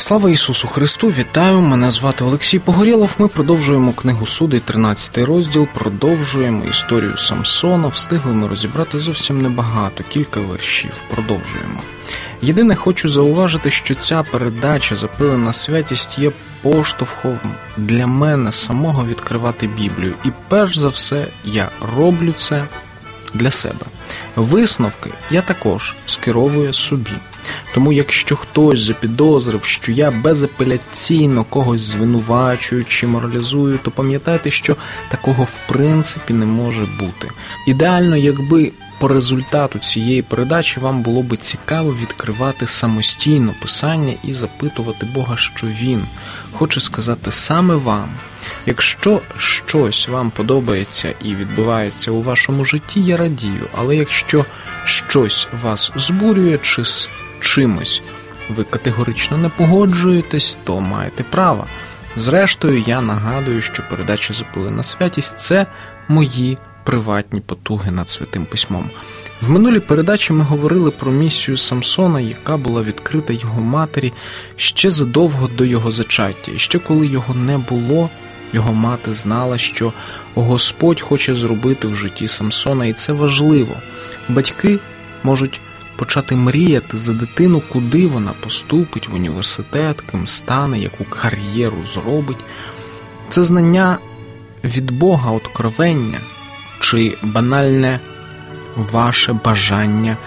Слава Ісусу Христу, вітаю, мене звати Олексій Погорєлов. Ми продовжуємо книгу Судей, 13 розділ, продовжуємо історію Самсона. Встигли ми розібрати зовсім небагато, кілька вершів, продовжуємо. Єдине, хочу зауважити, що ця передача «Запилена святість» є поштовхом для мене самого відкривати Біблію. І перш за все, я роблю це для себе. Висновки я також скеровую собі. Тому якщо хтось запідозрив, що я безапеляційно когось звинувачую чи моралізую, то пам'ятайте, що такого в принципі не може бути. Ідеально, якби по результату цієї передачі вам було би цікаво відкривати самостійно Писання і запитувати Бога, що Він хоче сказати саме вам. Якщо щось вам подобається і відбувається у вашому житті, я радію, але якщо щось вас збурює чи з чимось ви категорично не погоджуєтесь, то маєте право. Зрештою, я нагадую, що передача «Запилена святість» – це мої приватні потуги над Святим Письмом. В минулій передачі ми говорили про місію Самсона, яка була відкрита його матері ще задовго до його зачаття. І ще коли його не було, його мати знала, що Господь хоче зробити в житті Самсона, і це важливо. Батьки можуть почати мріяти за дитину, куди вона поступить, в університет, ким стане, яку кар'єру зробить. Це знання від Бога, откровення, чи банальне ваше бажання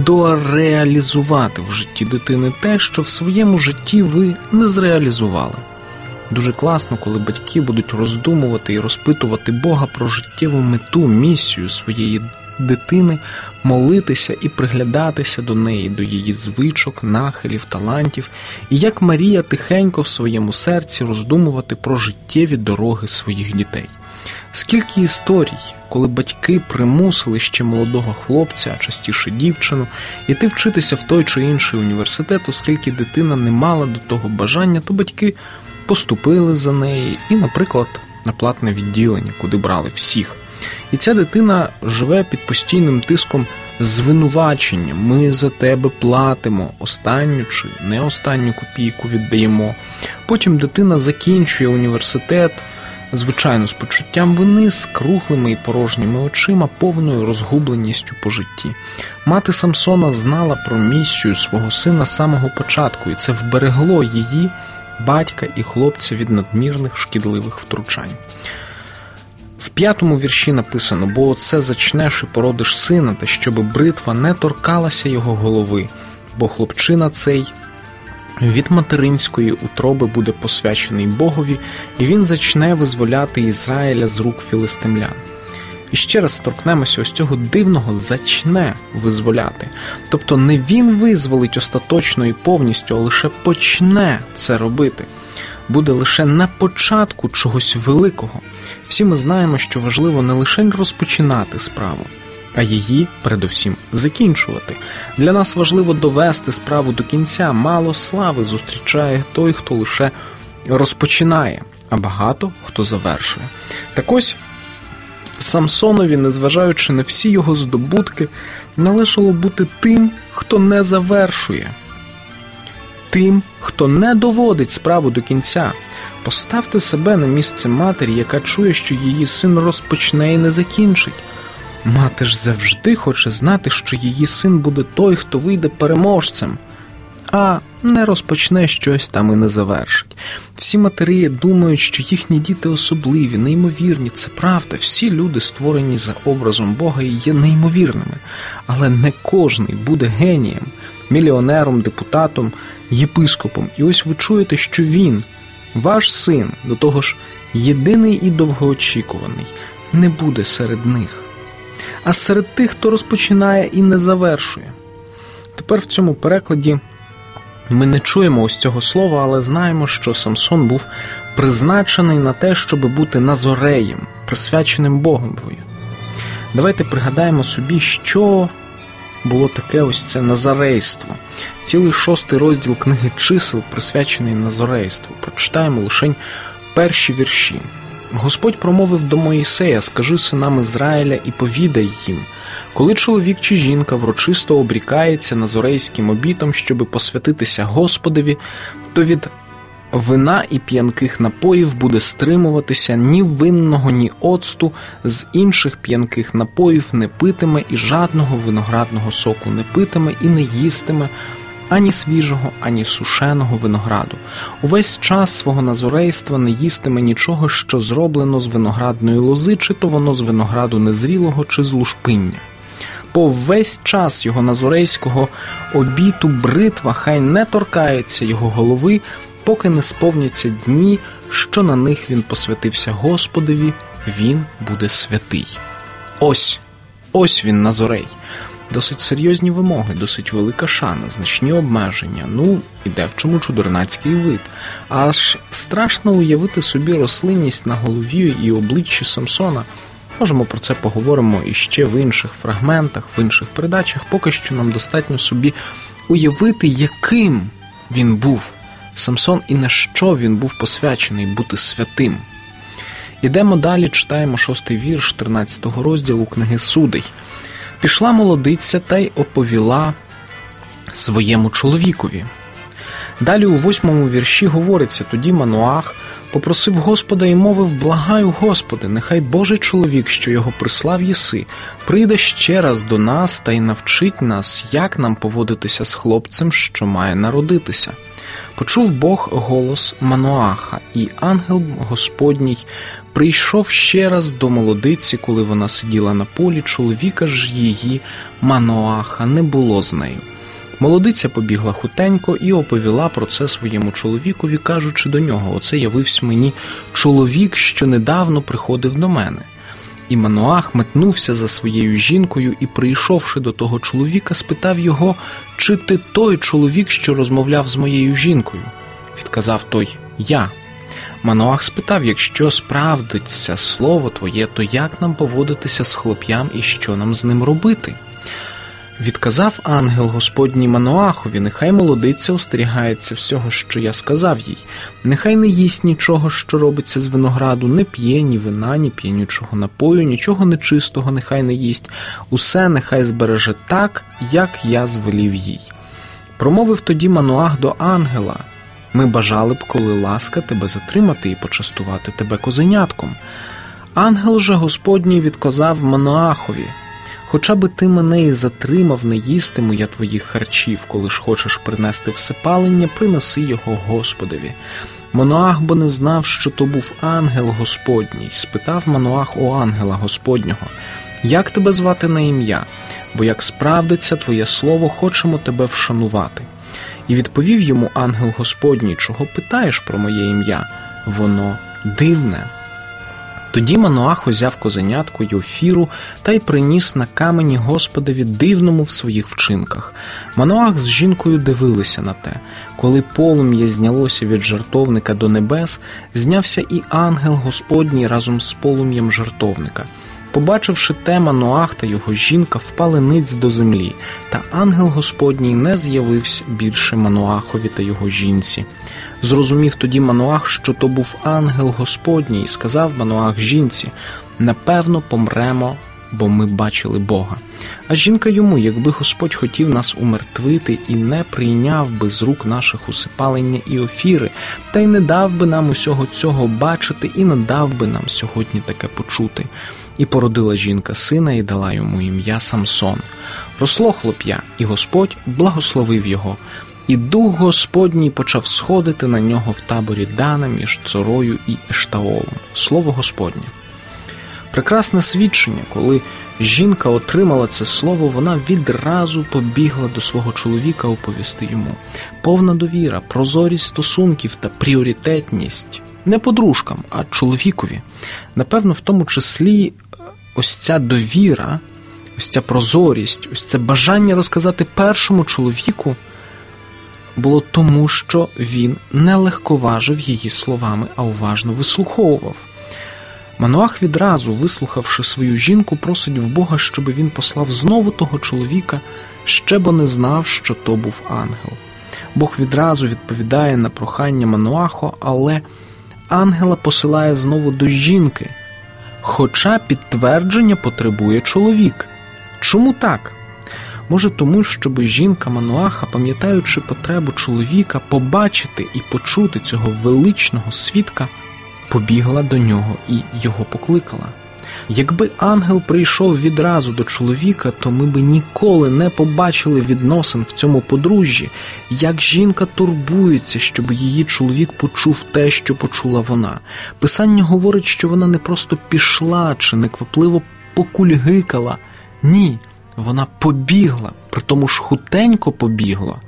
дореалізувати в житті дитини те, що в своєму житті ви не зреалізували. Дуже класно, коли батьки будуть роздумувати і розпитувати Бога про життєву мету, місію своєї дитини, молитися і приглядатися до неї, до її звичок, нахилів, талантів, і як Марія тихенько в своєму серці роздумувати про життєві дороги своїх дітей. Скільки історій, коли батьки примусили ще молодого хлопця, а частіше дівчину, іти вчитися в той чи інший університет, оскільки дитина не мала до того бажання, то батьки поступили за неї і, наприклад, на платне відділення, куди брали всіх. І ця дитина живе під постійним тиском звинувачення. Ми за тебе платимо, останню чи не останню копійку віддаємо. Потім дитина закінчує університет, звичайно, з почуттям вини, з круглими і порожніми очима, повною розгубленістю по житті. Мати Самсона знала про місію свого сина з самого початку, і це вберегло її, батька і хлопця від надмірних шкідливих втручань. В 5-му вірші написано: «Бо оце зачнеш і породиш сина, та щоби бритва не торкалася його голови, бо хлопчина цей від материнської утроби буде посвячений Богові, і він зачне визволяти Ізраїля з рук філистимлян». І ще раз торкнемося ось цього дивного «зачне визволяти». Тобто не він визволить остаточно і повністю, а лише почне це робити. Буде лише на початку чогось великого. Всі ми знаємо, що важливо не лише розпочинати справу, а її, передусім, закінчувати. Для нас важливо довести справу до кінця. Мало слави зустрічає той, хто лише розпочинає, а багато хто завершує. Так ось, Самсонові, незважаючи на всі його здобутки, належало бути тим, хто не завершує. Тим, хто не доводить справу до кінця. Поставте себе на місце матері, яка чує, що її син розпочне і не закінчить. Мати ж завжди хоче знати, що її син буде той, хто вийде переможцем, а не розпочне щось там і не завершить. Всі матері думають, що їхні діти особливі, неймовірні. Це правда, всі люди створені за образом Бога і є неймовірними. Але не кожний буде генієм, мільйонером, депутатом, єпископом. І ось ви чуєте, що він, ваш син, до того ж єдиний і довгоочікуваний, не буде серед них, а серед тих, хто розпочинає і не завершує. Тепер в цьому перекладі ми не чуємо ось цього слова, але знаємо, що Самсон був призначений на те, щоб бути назореєм, присвяченим Богові. Давайте пригадаємо собі, що було таке ось це назорейство. Цілий 6-й розділ книги Чисел присвячений назорейству. Прочитаємо лише перші вірші. Господь промовив до Моїсея: «Скажи синам Ізраїля і повідай їм, коли чоловік чи жінка врочисто обрікається назорейським обітом, щоби посвятитися Господові, то від вина і п'янких напоїв буде стримуватися, ні винного, ні оцту, з інших п'янких напоїв не питиме, і жадного виноградного соку не питиме і не їстиме, ані свіжого, ані сушеного винограду. Увесь час свого назорейства не їстиме нічого, що зроблено з виноградної лози, чи то воно з винограду незрілого, чи з лушпиння. По весь час його назорейського обіту бритва хай не торкається його голови, поки не сповняться дні, що на них він посвятився Господові, він буде святий». Ось він, Назорей. Досить серйозні вимоги, досить велика шана, значні обмеження, іде в чому чудернацький вид. Аж страшно уявити собі рослинність на голові і обличчі Самсона. Можемо про це поговоримо іще в інших фрагментах, в інших передачах. Поки що нам достатньо собі уявити, яким він був, Самсон, і на що він був посвячений бути святим. Ідемо далі, читаємо 6-й вірш 13-го розділу книги Судей. «Пішла молодиця та й оповіла своєму чоловікові». Далі у 8-му вірші говориться: «Тоді Мануах попросив Господа і мовив: благаю, Господи, нехай Божий чоловік, що його прислав єси, прийде ще раз до нас та й навчить нас, як нам поводитися з хлопцем, що має народитися». Почув Бог голос Мануаха, і ангел Господній прийшов ще раз до молодиці, коли вона сиділа на полі, чоловіка ж її, Мануаха, не було з нею. Молодиця побігла хутенько і оповіла про це своєму чоловікові, кажучи до нього: «Оце явився мені чоловік, що недавно приходив до мене». І Мануах метнувся за своєю жінкою і, прийшовши до того чоловіка, спитав його: «Чи ти той чоловік, що розмовляв з моєю жінкою?» Відказав той: «Я». Мануах спитав: «Якщо справдиться слово твоє, то як нам поводитися з хлоп'ям і що нам з ним робити?» Відказав ангел Господній Мануахові: «Нехай молодиця остерігається всього, що я сказав їй. Нехай не їсть нічого, що робиться з винограду, не п'є ні вина, ні п'янючого напою, нічого нечистого нехай не їсть. Усе нехай збереже так, як я звелів їй». Промовив тоді Мануах до ангела: «Ми бажали б, коли ласка, тебе затримати і почастувати тебе козенятком». Ангел же Господній відказав Мануахові: «Хоча би ти мене і затримав, не їстиму я твоїх харчів. Коли ж хочеш принести всепалення, принеси його Господові». Мануах бо не знав, що то був ангел Господній. Спитав Мануах у ангела Господнього: «Як тебе звати на ім'я? Бо як справдиться твоє слово, хочемо тебе вшанувати». І відповів йому ангел Господній: «Чого питаєш про моє ім'я? Воно дивне». Тоді Мануах узяв козенятку й офіру та й приніс на камені Господові, дивному в своїх вчинках. Мануах з жінкою дивилися на те. Коли полум'я знялося від жертовника до небес, знявся і ангел Господній разом з полум'ям жертовника. Побачивши те, Мануах та його жінка впали ниць до землі, та ангел Господній не з'явився більше Мануахові та його жінці. Зрозумів тоді Мануах, що то був ангел Господній, і сказав Мануах жінці: «Напевно, помремо, бо ми бачили Бога». А жінка йому: «Якби Господь хотів нас умертвити і не прийняв би з рук наших усипалення і офіри, та й не дав би нам усього цього бачити, і не дав би нам сьогодні таке почути». І породила жінка сина, і дала йому ім'я Самсон. Росло хлоп'я, і Господь благословив його. І дух Господній почав сходити на нього в таборі Дана між Цорою і Ештаолом. Слово Господнє. Прекрасне свідчення, коли жінка отримала це слово, вона відразу побігла до свого чоловіка оповісти йому. Повна довіра, прозорість стосунків та пріоритетність. Не подружкам, а чоловікові. Напевно, в тому числі ось ця довіра, ось ця прозорість, ось це бажання розказати першому чоловіку було тому, що він не легковажив її словами, а уважно вислуховував. Мануах відразу, вислухавши свою жінку, просить в Бога, щоб він послав знову того чоловіка, ще бо не знав, що то був ангел. Бог відразу відповідає на прохання Мануаху, але ангела посилає знову до жінки, хоча підтвердження потребує чоловік. Чому так? Може тому, щоб жінка Мануаха, пам'ятаючи потребу чоловіка побачити і почути цього величного свідка, побігла до нього і його покликала. Якби ангел прийшов відразу до чоловіка, то ми би ніколи не побачили відносин в цьому подружжі, як жінка турбується, щоб її чоловік почув те, що почула вона. Писання говорить, що вона не просто пішла чи неквапливо покульгикала. Ні, вона побігла, притому ж хутенько побігла.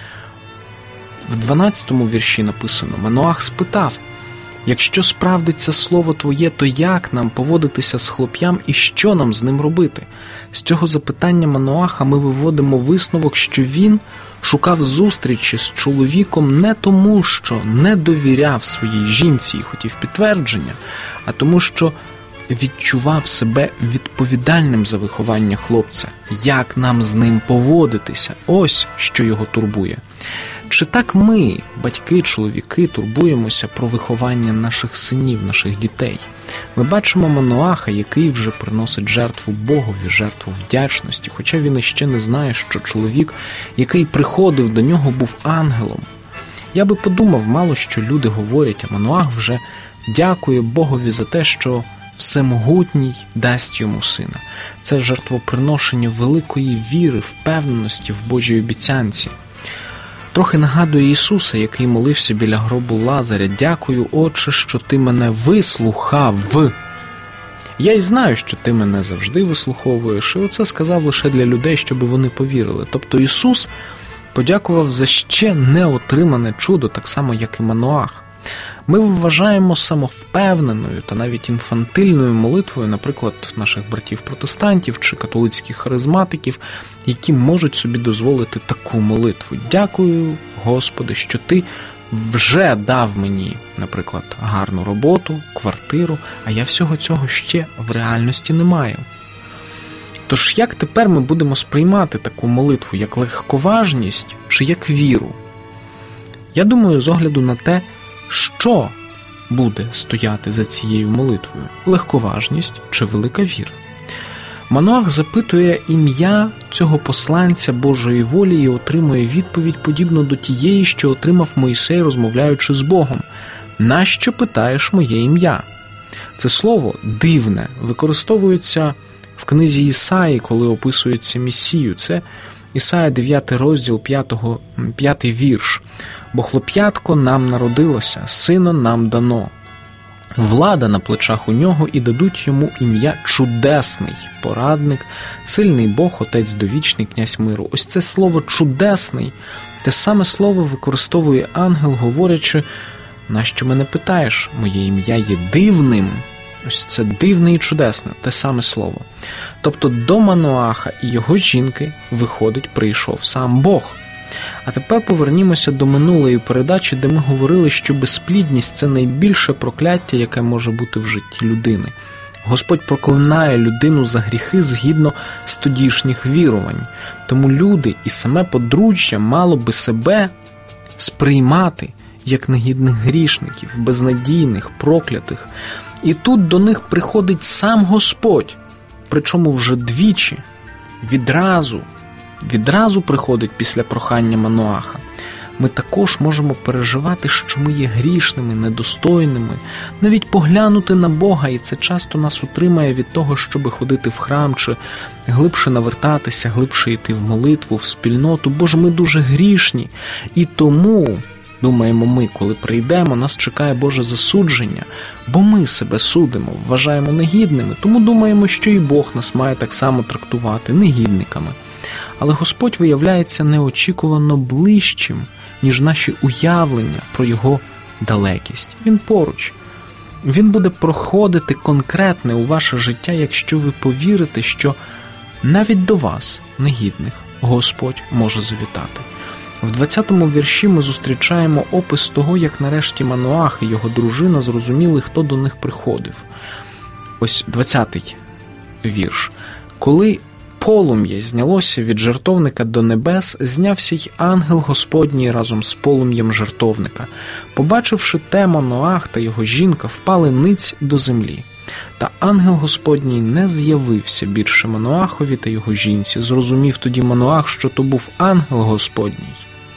В 12-му вірші написано: Мануах спитав: «Якщо справдиться слово твоє, то як нам поводитися з хлоп'ям і що нам з ним робити?» З цього запитання Мануаха ми виводимо висновок, що він шукав зустрічі з чоловіком не тому, що не довіряв своїй жінці і хотів підтвердження, а тому, що відчував себе відповідальним за виховання хлопця. Як нам з ним поводитися? Ось що його турбує. Чи так ми, батьки, чоловіки, турбуємося про виховання наших синів, наших дітей? Ми бачимо Мануаха, який вже приносить жертву Богові, жертву вдячності, хоча він іще не знає, що чоловік, який приходив до нього, був ангелом. Я би подумав, мало що люди говорять, а Мануах вже дякує Богові за те, що Всемогутній дасть йому сина. Це жертвоприношення великої віри, впевненості в Божій обіцянці. Трохи нагадує Ісуса, який молився біля гробу Лазаря: «Дякую, Отче, що ти мене вислухав. Я й знаю, що ти мене завжди вислуховуєш». І оце сказав лише для людей, щоб вони повірили. Тобто Ісус подякував за ще не отримане чудо, так само, як і Мануах. Ми вважаємо самовпевненою та навіть інфантильною молитвою, наприклад, наших братів-протестантів чи католицьких харизматиків, які можуть собі дозволити таку молитву. «Дякую, Господи, що Ти вже дав мені, наприклад, гарну роботу, квартиру, а я всього цього ще в реальності не маю». Тож як тепер ми будемо сприймати таку молитву, як легковажність чи як віру? Я думаю, з огляду на те, що буде стояти за цією молитвою – легковажність чи велика віра. Мануах запитує ім'я цього посланця Божої волі і отримує відповідь подібну до тієї, що отримав Мойсей, розмовляючи з Богом: «Нащо питаєш моє ім'я?» Це слово дивне використовується в книзі Ісаї, коли описується Месію. Це Ісая 9 розділ, 5 вірш. «Бо хлоп'ятко нам народилося, сина нам дано. Влада на плечах у нього, і дадуть йому ім'я Чудесний, Порадник, Сильний Бог, Отець Довічний, Князь миру». Ось це слово «чудесний», те саме слово використовує ангел, говорячи: «Нащо мене питаєш? Моє ім'я є дивним». Ось це дивне і чудесне, те саме слово. Тобто до Мануаха і його жінки, виходить, прийшов сам Бог. А тепер повернімося до минулої передачі, де ми говорили, що безплідність – це найбільше прокляття, яке може бути в житті людини. Господь проклинає людину за гріхи згідно з тодішніх вірувань. Тому люди і саме подружжя мало би себе сприймати як негідних грішників, безнадійних, проклятих. І тут до них приходить сам Господь, причому вже двічі, відразу приходить після прохання Мануаха. Ми також можемо переживати, що ми є грішними, недостойними, навіть поглянути на Бога, і це часто нас утримає від того, щоб ходити в храм, чи глибше навертатися, глибше йти в молитву, в спільноту, бо ж ми дуже грішні. І тому, думаємо ми, коли прийдемо, нас чекає Боже засудження, бо ми себе судимо, вважаємо негідними, тому думаємо, що і Бог нас має так само трактувати негідниками. Але Господь виявляється неочікувано ближчим, ніж наші уявлення про Його далекість. Він поруч. Він буде проходити конкретне у ваше життя, якщо ви повірите, що навіть до вас, негідних, Господь може завітати. В 20-му вірші ми зустрічаємо опис того, як нарешті Мануах і його дружина зрозуміли, хто до них приходив. Ось 20-й вірш. «Коли полум'я знялося від жертовника до небес, знявся й ангел Господній разом з полум'ям жертовника. Побачивши те, Маноах та його жінка впали ниць до землі. Та ангел Господній не з'явився більше Маноахові та його жінці. Зрозумів тоді Маноах, що то був ангел Господній.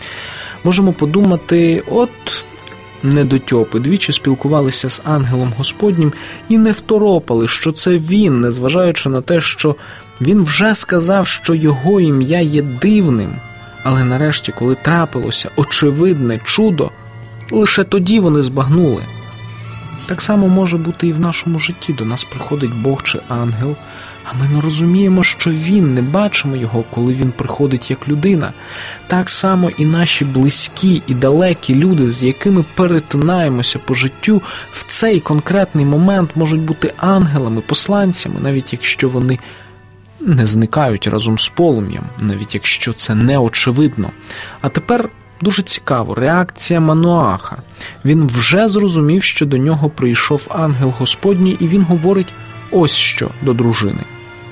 Можемо подумати, от недотьопи двічі спілкувалися з ангелом Господнім і не второпали, що це він, незважаючи на те, що він вже сказав, що його ім'я є дивним. Але нарешті, коли трапилося очевидне чудо, лише тоді вони збагнули. Так само може бути і в нашому житті. До нас приходить Бог чи ангел, а ми не розуміємо, що Він, не бачимо Його, коли Він приходить як людина. Так само і наші близькі і далекі люди, з якими перетинаємося по життю, в цей конкретний момент можуть бути ангелами, посланцями, навіть якщо вони не зникають разом з полум'ям, навіть якщо це не очевидно. А тепер дуже цікаво, реакція Маноаха. Він вже зрозумів, що до нього прийшов ангел Господній, і він говорить ось що до дружини.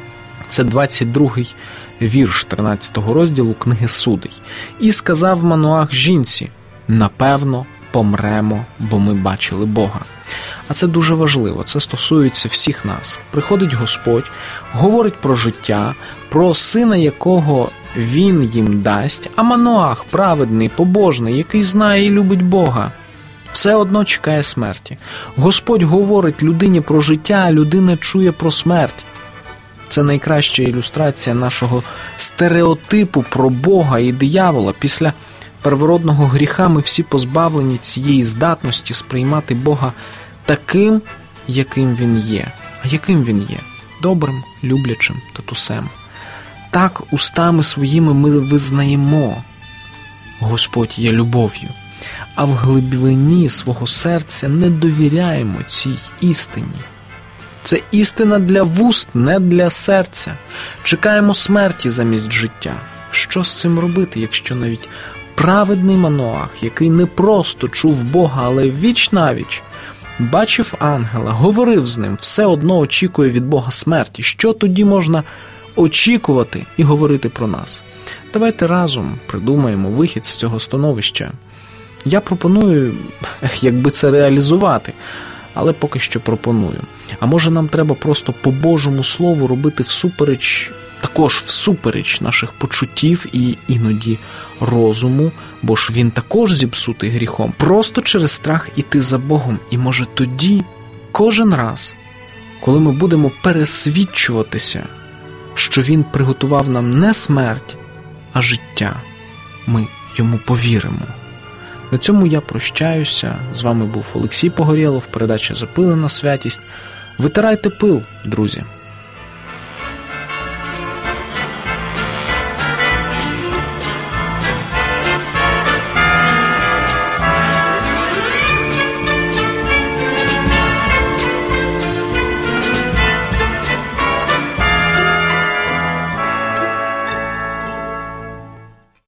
Це 22-й вірш 13-го розділу книги Судей. «І сказав Маноах жінці, напевно, помремо, бо ми бачили Бога». А це дуже важливо, це стосується всіх нас. Приходить Господь, говорить про життя, про сина, якого Він їм дасть, а Маноах, праведний, побожний, який знає і любить Бога, все одно чекає смерті. Господь говорить людині про життя, а людина чує про смерть. Це найкраща ілюстрація нашого стереотипу про Бога і диявола. Після первородного гріха ми всі позбавлені цієї здатності сприймати Бога таким, яким Він є. А яким Він є? Добрим, люблячим, татусем. Так устами своїми ми визнаємо, Господь є любов'ю, а в глибині свого серця не довіряємо цій істині. Це істина для вуст, не для серця. Чекаємо смерті замість життя. Що з цим робити, якщо навіть праведний Маноах, який не просто чув Бога, але віч-навіч бачив ангела, говорив з ним, все одно очікує від Бога смерті? Що тоді можна очікувати і говорити про нас? Давайте разом придумаємо вихід з цього становища. Я пропоную, якби це реалізувати, але поки що пропоную. А може нам треба просто по Божому Слову робити також всупереч наших почуттів і іноді розуму, бо ж він також зіпсутий гріхом, просто через страх іти за Богом. І може тоді, кожен раз, коли ми будемо пересвідчуватися, що Він приготував нам не смерть, а життя, ми йому повіримо. На цьому я прощаюся. З вами був Олексій Погорєлов, передача «Запилена святість». Витирайте пил, друзі.